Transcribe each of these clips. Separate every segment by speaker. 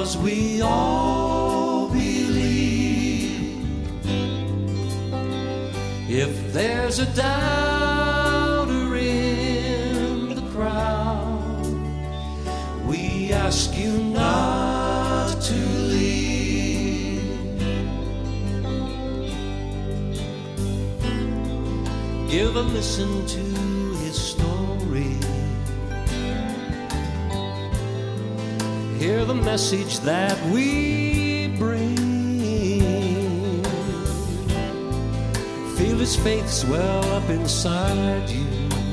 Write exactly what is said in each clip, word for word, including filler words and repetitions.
Speaker 1: 'cause we all believe. If there's a doubter in the crowd, we ask you not to leave. Give a listen to his story. Hear the message that we bring. Feel his faith swell up inside you.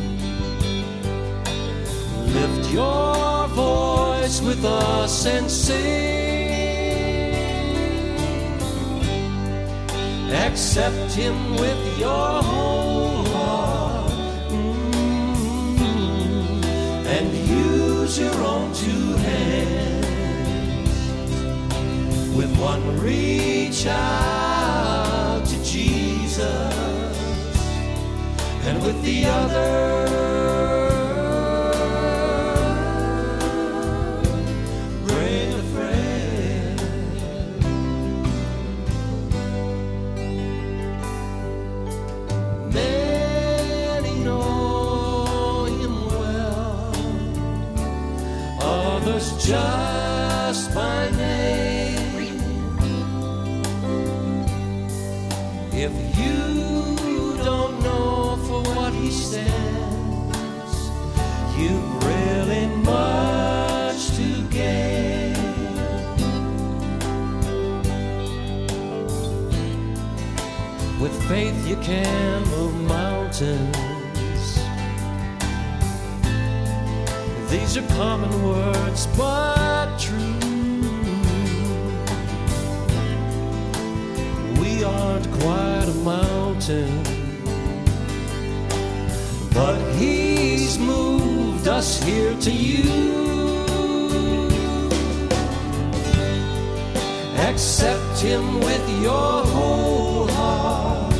Speaker 1: Lift your voice with us and sing. Accept him with your whole heart, mm-hmm. and use your own two hands. With one, reach out to Jesus, and with the other, bring a friend. Many know him well, others just by name. If you don't know for what he stands, you've really much to gain. With faith you can move mountains. These are common words but true. We aren't quite a mountain, but he's moved us here to you. Accept him with your whole heart,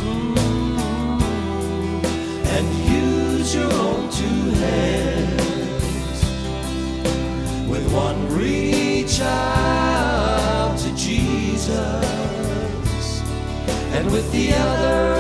Speaker 1: mm-hmm. and use your own two hands. With one, reach out to Jesus, and with the other,